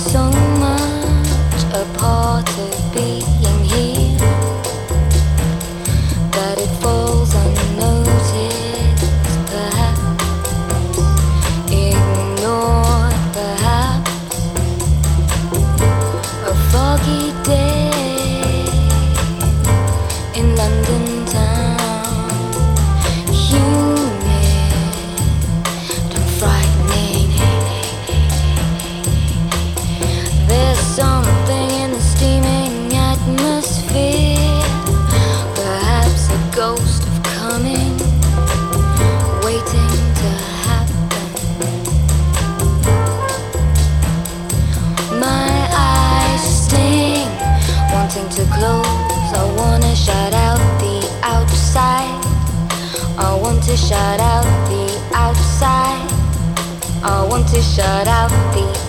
so much a part of being here that it falls unnoticed, perhaps ignored, perhaps a foggy day in London town, humid and frightening. There's something in the steaming atmosphere, perhaps a ghost of coming, waiting to happen. My eyes sting, wanting to close. I wanna shout out the outside. I want to shout out the outside. I want to shout out the